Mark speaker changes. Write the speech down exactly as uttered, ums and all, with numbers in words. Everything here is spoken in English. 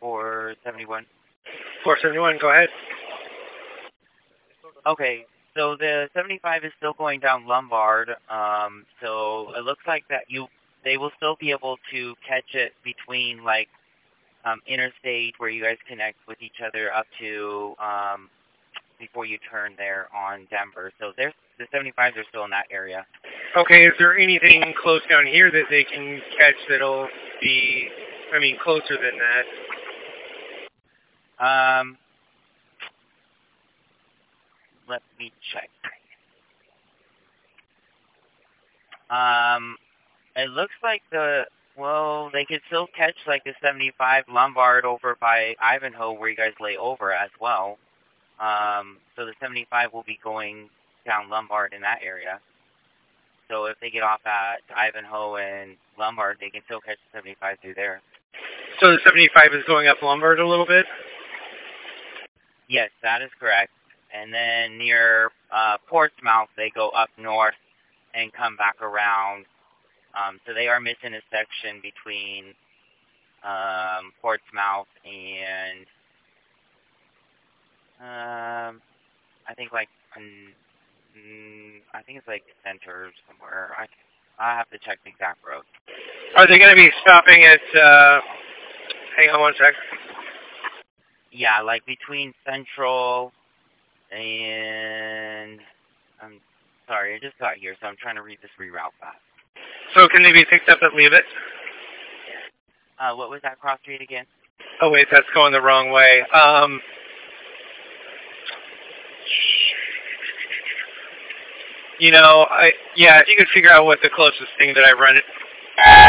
Speaker 1: four seventy-one?
Speaker 2: four seventy-one, go ahead.
Speaker 1: Okay, so the seventy-five is still going down Lombard. Um, so it looks like that you they will still be able to catch it between like um, interstate where you guys connect with each other up to um, before you turn there on Denver. So there's the seventy-fives are still in that area.
Speaker 2: Okay, is there anything close down here that they can catch that'll be, I mean, closer than that?
Speaker 1: Um, let me check. Um, it looks like the, well, they could still catch like the seventy-five Lombard over by Ivanhoe where you guys lay over as well. Um, so the seventy-five will be going down Lombard in that area. So if they get off at Ivanhoe and Lombard, they can still catch the seventy-five through there.
Speaker 2: So the seventy-five is going up Lombard a little bit?
Speaker 1: Yes, that is correct. And then near uh, Portsmouth, they go up north and come back around. Um, so they are missing a section between um, Portsmouth and um, I think like mm, I think it's like Center somewhere. I I have to check the exact road.
Speaker 2: Are they going to be stopping at? Uh, hang on one sec.
Speaker 1: Yeah, like between Central and I'm sorry, I just got here, so I'm trying to read this reroute fast.
Speaker 2: So can they be picked up at Leavitt?
Speaker 1: Uh, what was that cross street again?
Speaker 2: Oh wait, that's going the wrong way. Um, you know, I yeah, if you could figure out what the closest thing that I run it.